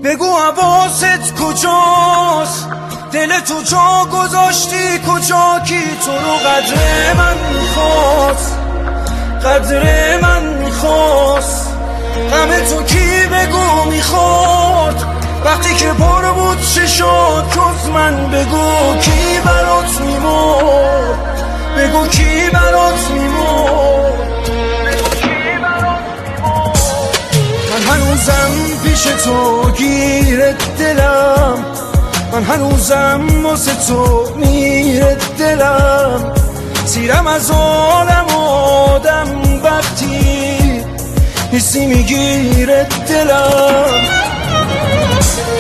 بگو حواست کجاست، دل تو جا گذاشتی کجا، کی تو رو قدر من میخواست، قدر من میخواست. غم تو کی بگو میخورد وقتی که پر بود چشات جز من، بگو کی برات میمرد، بگو کی برات میمرد. من هنوزم پیش تو گیرت دلم، من هنوزم واسه تو میره دلم، سیرم از عالم آدم وقتی حسی میگیره دلم.